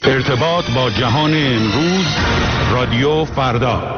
ارتباط با جهان امروز، رادیو فردا.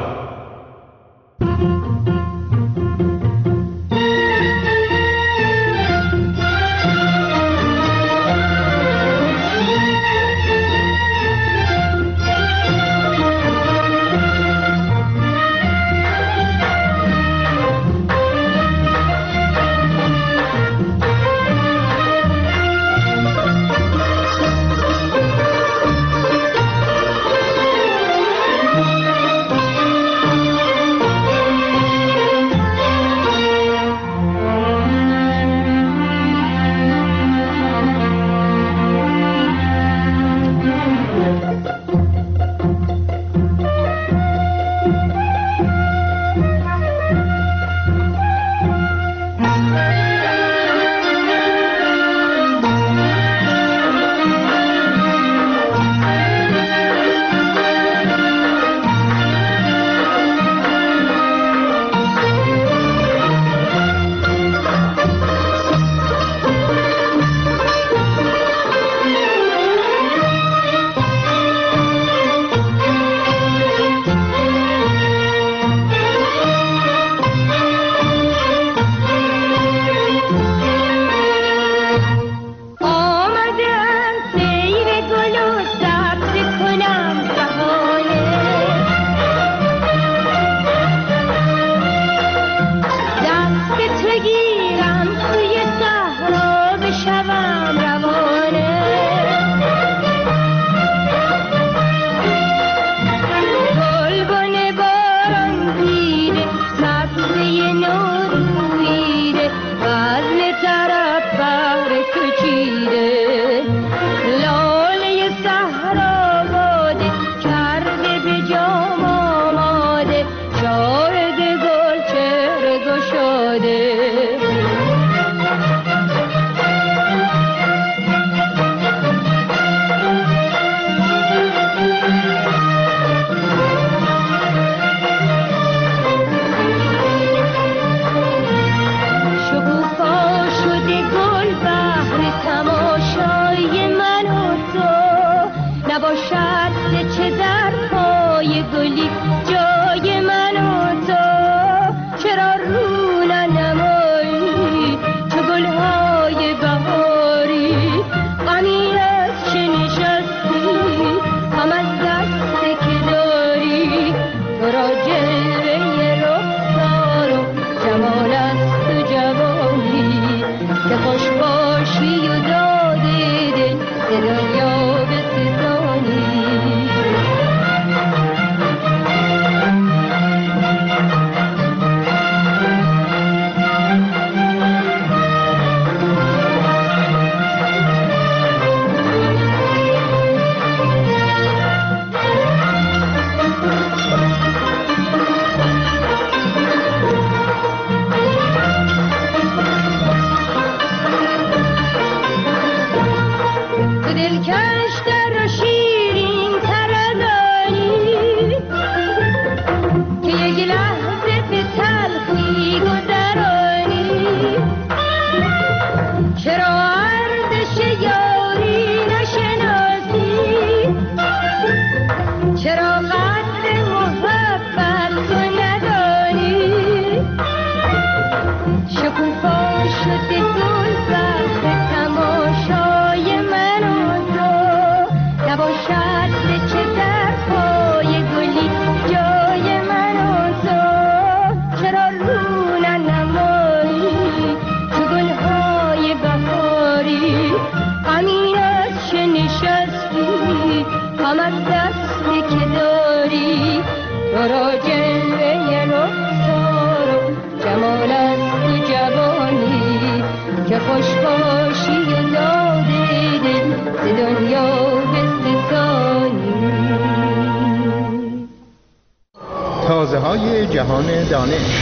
تازه‌های جهان دانش.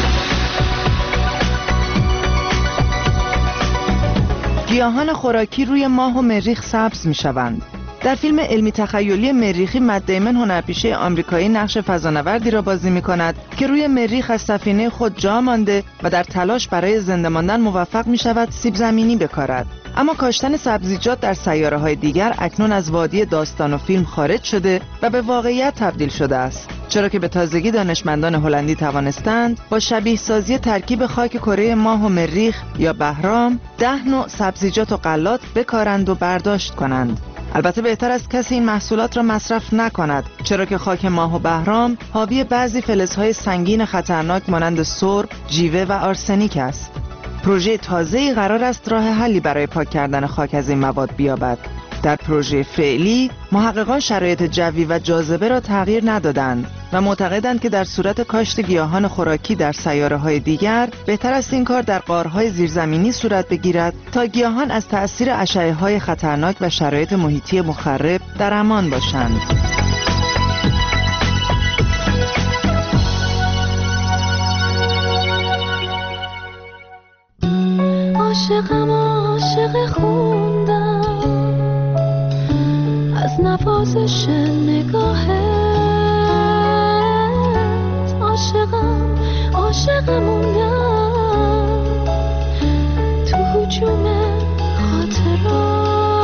گیاهان خوراکی روی ماه و مریخ سبز می‌شوند. در فیلم علمی تخیلی مریخی مت دیمن هنرپیشه آمریکایی نقش فضانوردی را بازی می‌کند که روی مریخ از سفینه خود جا مانده و در تلاش برای زنده ماندن موفق می‌شود سیب زمینی بکارد. اما کاشتن سبزیجات در سیاره‌های دیگر اکنون از وادی داستان و فیلم خارج شده و به واقعیت تبدیل شده است، چرا که به تازگی دانشمندان هلندی توانستند با شبیه سازی ترکیب خاک کره ماه و مریخ یا بهرام 10 نوع سبزیجات و غلات بکارند و برداشت کنند. البته بهتر است کسی این محصولات را مصرف نکند، چرا که خاک ماه و بهرام حاوی بعضی فلزهای سنگین خطرناک مانند سرب، جیوه و آرسنیک است. پروژه تازه‌ای قرار است راه حلی برای پاک کردن خاک از این مواد بیابد. در پروژه فعلی محققان شرایط جوی و جاذبه را تغییر ندادند و معتقدند که در صورت کاشت گیاهان خوراکی در سیاره‌های دیگر بهتر است این کار در غارهای زیرزمینی صورت بگیرد تا گیاهان از تأثیر اشعه‌های خطرناک و شرایط محیطی مخرب در امان باشند. عاشقم عاشق خوندم از نوازش نگاهت، عاشقم عاشق موندم تو هجوم خاطرات.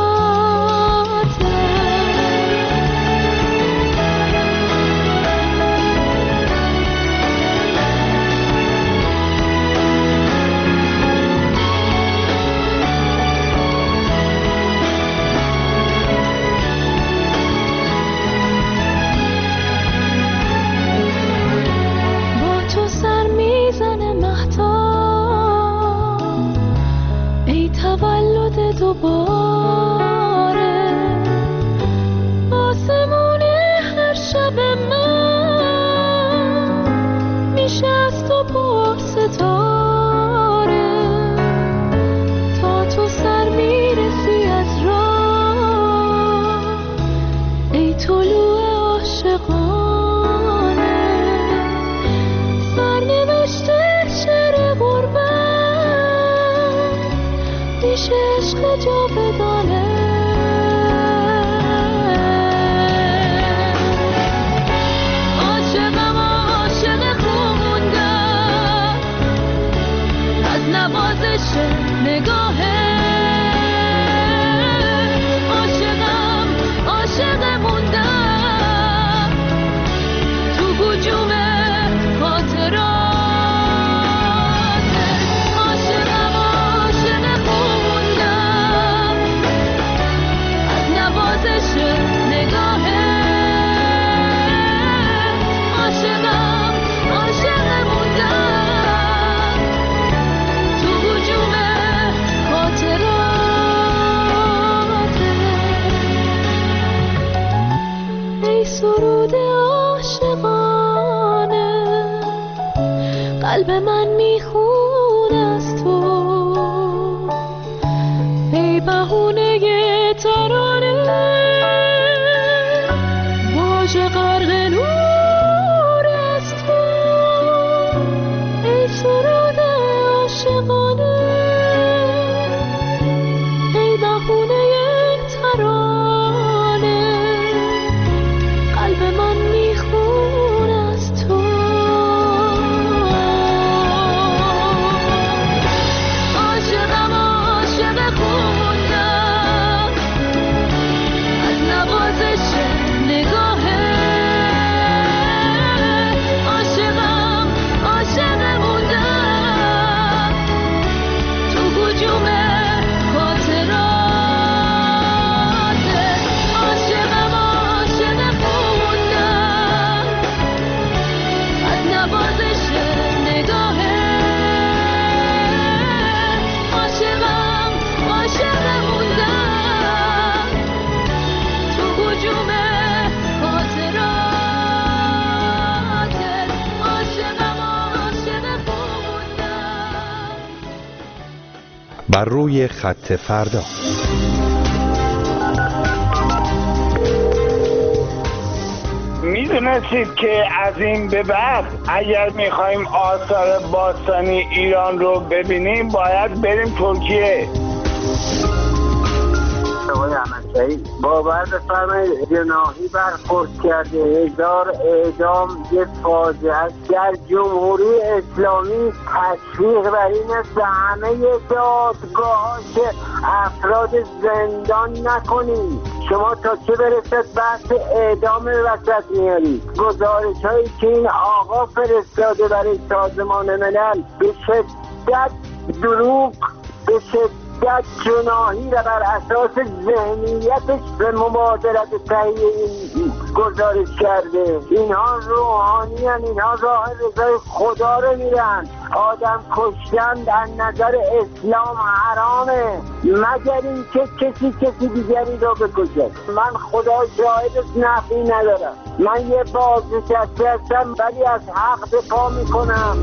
دوباره آسمون هر شب من میشه از تو پر ستاره، تا تو سر میرسی از راه ای طلوع عاشقانه، سرنوشت شعر غربت میشه عشق جاودانه. عاشقم عاشق خوندم از نوازش نگاهت، عاشقم عاشق موندم تو هجوم خاطرات. سرود عاشقانه قلب من میخونه از تو، ای بهونه ترانه واژه غرق نور از تو، ای سرود عاشقانه ای بهونه ترانه قلب من میخونه از تو. عاشقم عاشق خوندم از نوازش نگاهت، عاشقم عاشق موندم تو هجوم خاطرات. عاشقم عاشق خوندم از نوازش نگاهت، عاشقم عاشق موندم تو هجوم خاطرات. عاشقم عاشق خوندم. بر روی خط فردا. میدونستید که از این به بعد اگر میخوایم آثار باستانی ایران رو ببینیم باید بریم ترکیه؟ باور بفرمایید جناحی برخورد کرده، 1000 اعدام یه فاجعه است. در جمهوری اسلامی تشویق بر این است همه دادگاه که افراد زندان نکنید. شما تا چه برسد بحث اعدام وسط میارید؟ گزارش هایی که این آقا فرستاده برای سازمان ملل به شدت دروغ، به شدت جناحی و بر اساس ذهنیتش به مبادرت تهیه این گزارش کرده. اینها روحانی هستند، اینها راه رضای خدا رو میرن. آدم کشتن در نظر اسلام حرامه مگر این که کسی دیگری رو بکشد. من خدا شاهدش نفی ندارم، من یه بازنشسته هستم ولی از حق دفاع میکنم.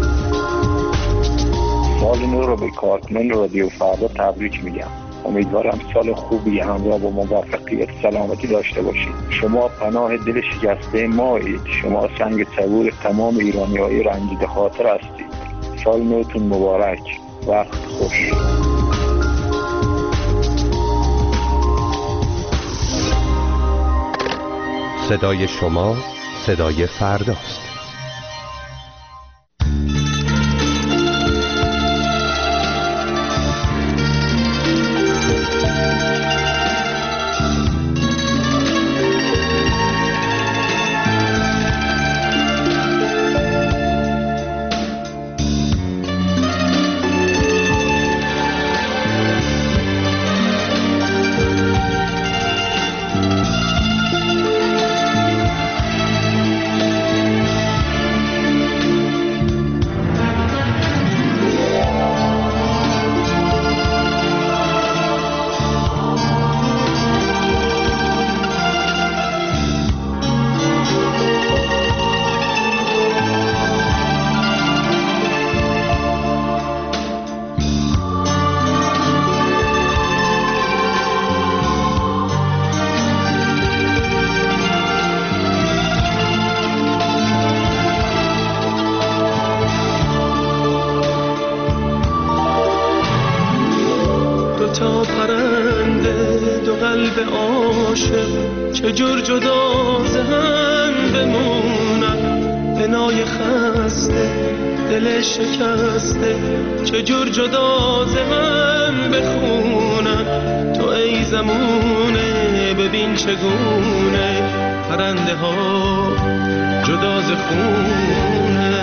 سال نو رو به کارکنان رادیو فردا تبریک میگم. امیدوارم سال خوبی همراه با موفقیت سلامتی داشته باشید. شما پناه دل شکسته مایید. شما سنگ صبور تمام ایرانی‌های رنجیده خاطر هستید. سال نوتون مبارک. وقت خوش. صدای شما صدای فرداست. چجور جدا ز هم بمونم، پنای خسته دل شکسته چجور جدا ز هم بخونم. تو ای زمونه ببین چگونه پرنده ها جدا ز خونه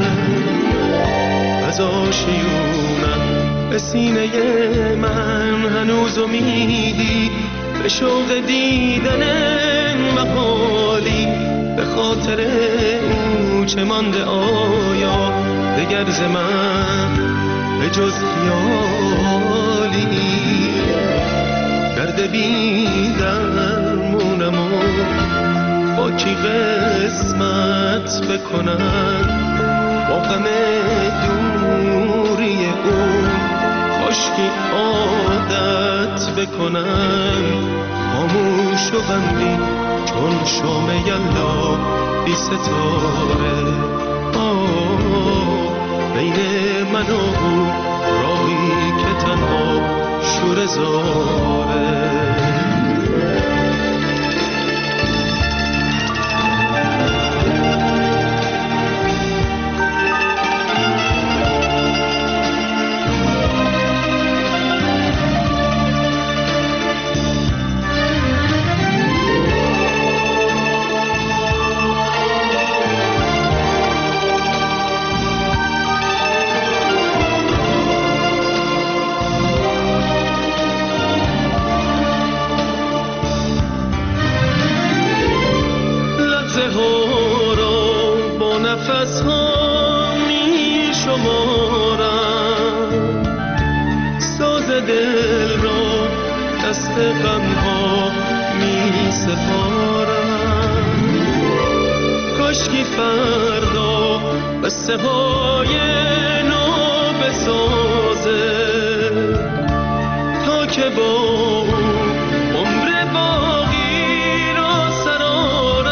از آشیونم. به سینه من هنوز امیدی به شوق دیدن محالی، به خاطر او چه مانده آیا دگر ز من به جز خیالی. درد بی درمونم و با کی قسمت بکنم، با غم دوری او کاشکی عادت بکنم. خاموش و غمگین چون شمع یلا بی ستاره، بین من و او راهی که تنها شوره زاره. نفس ها می شمارم، ساز دل را دست غم ها می سپارم. کاشکی فردا قصه های نو بسازه تا که با عمر باقی را سرارم.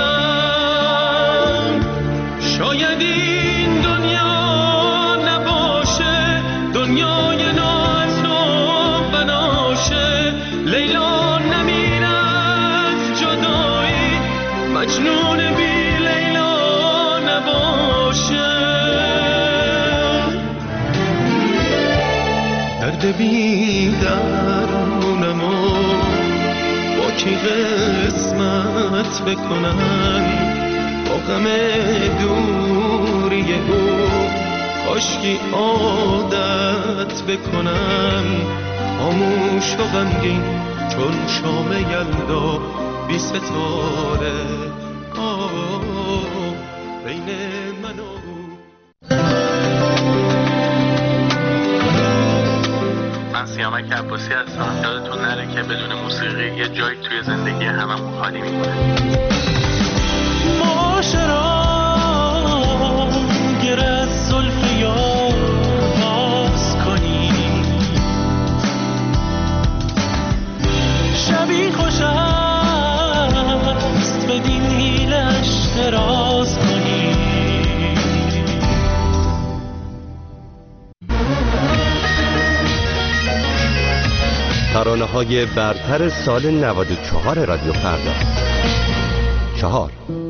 شاید این دنیا نباشه دنیای ناز و بناشه، لیلا نمیرم قسمت بکنن با غم دوری او کاشکی عادت بکنن خاموش و غمگین چون شام یلدا بی ستاره بین من و من سیامک عباسی هستم. یادتون نره که بدون موسیقی یه جایی توی زندگی هممون خالی میمونه. معاشران گر از زلف یار باز کنی شبی خوش است بدین حیلش دراز کنی. ترانه‌های برتر سال 94 رادیو فردا. 4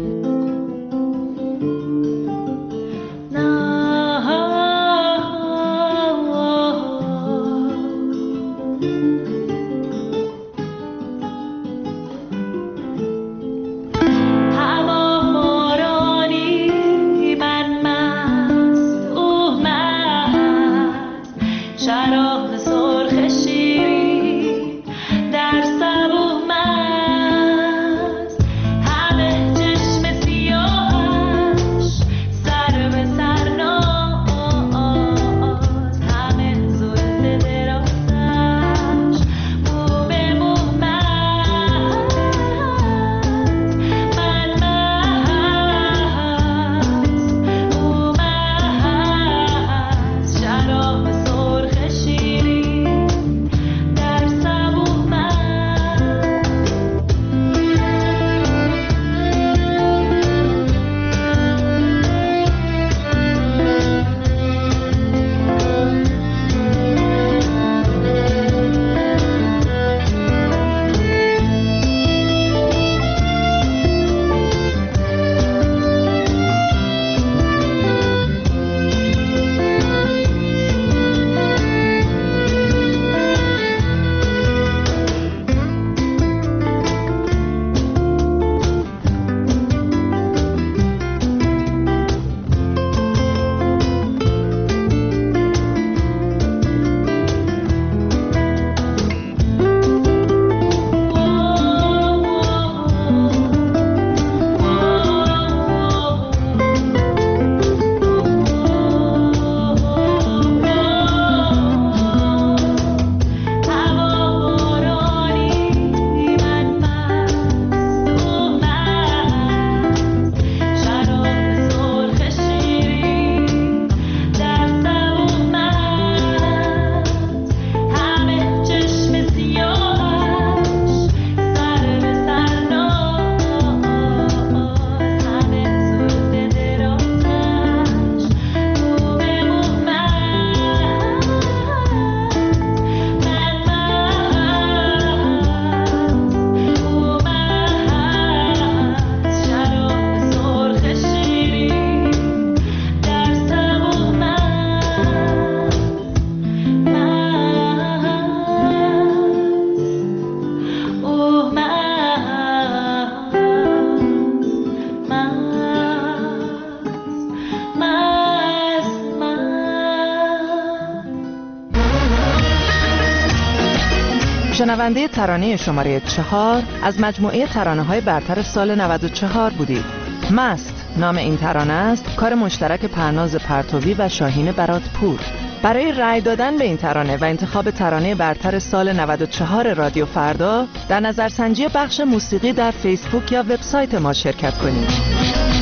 شنونده ترانه شماره 4 از مجموعه ترانه‌های برتر سال 94 بودید. مست نام این ترانه است، کار مشترک پرناز پرتوی و شاهین براتپور. برای رأی دادن به این ترانه و انتخاب ترانه برتر سال 94 رادیو فردا در نظرسنجی بخش موسیقی در فیسبوک یا وبسایت ما شرکت کنید.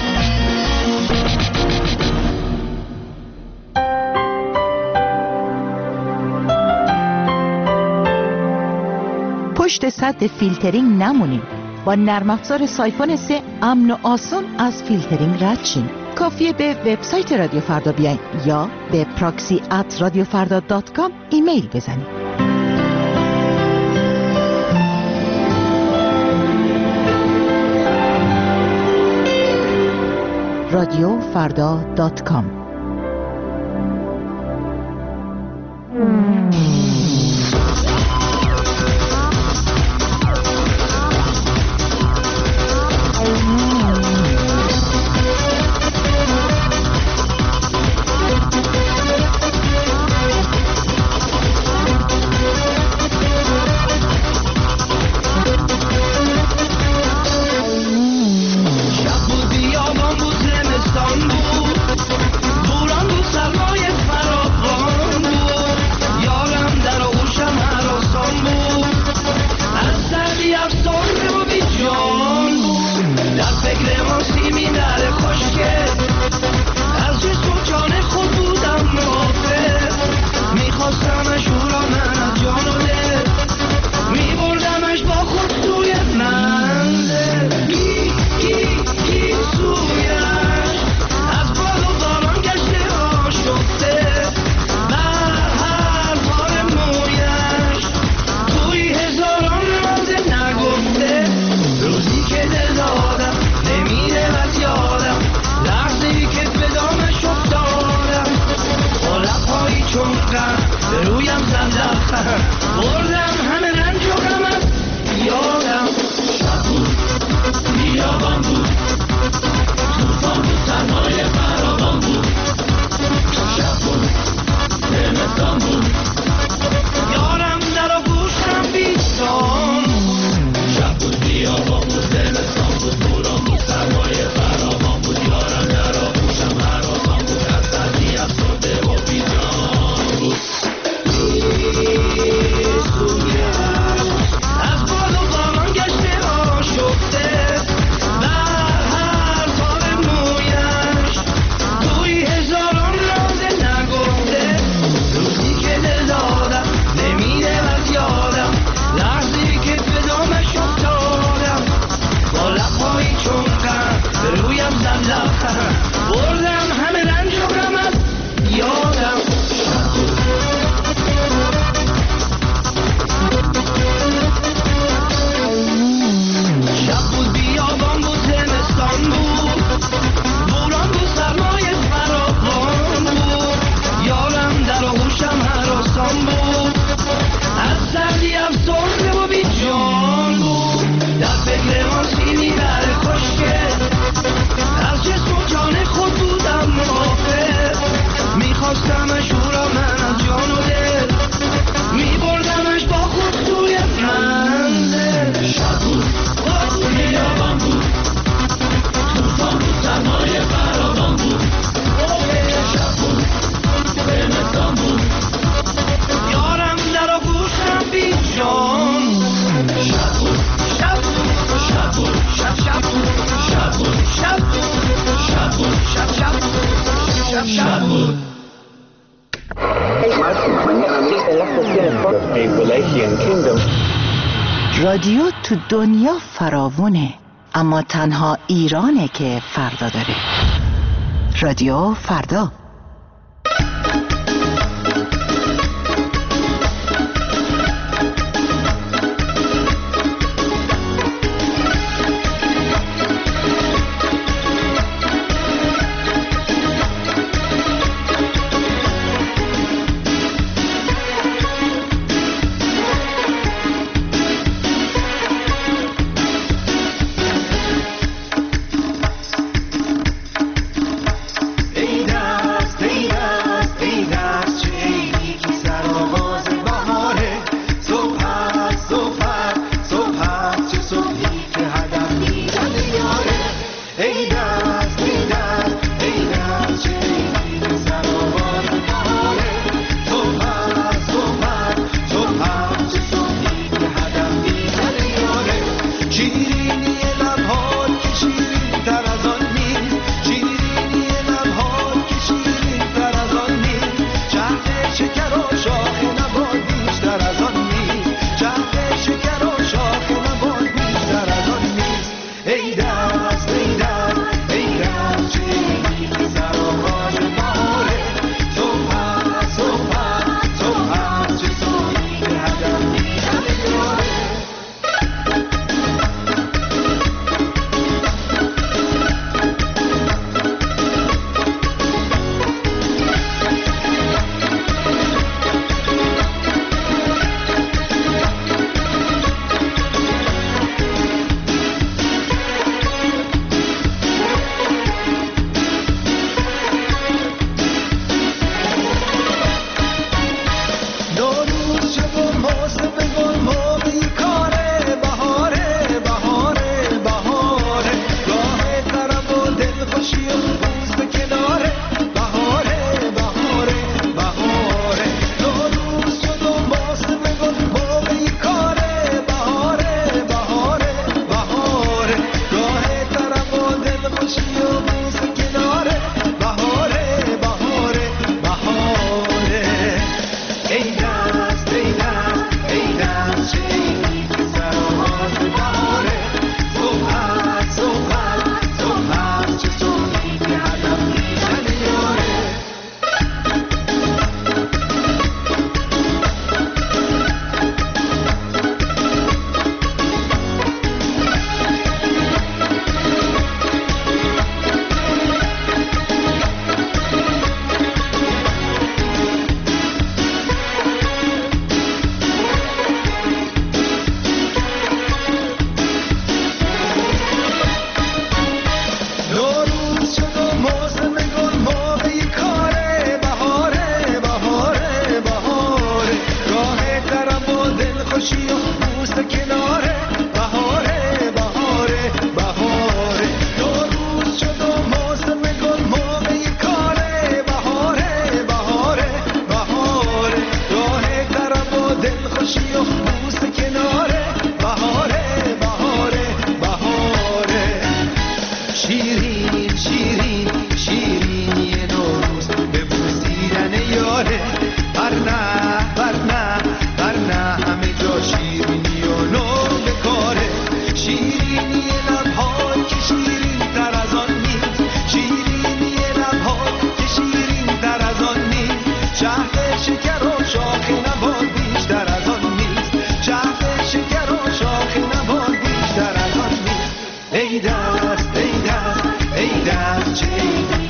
پشت سد فیلترینگ نمونید. با نرم افزار سایفون 3 امن و آسان از فیلترینگ رد شین. کافیه به وبسایت رادیو فردا بیاین یا به proxy@radiofarda.com ایمیل بزنید. radiofarda.com a Wallachian kingdom. رادیو تو دنیا فراوونه، اما تنها ایرانه که فردا داره. رادیو فردا. ای دست چه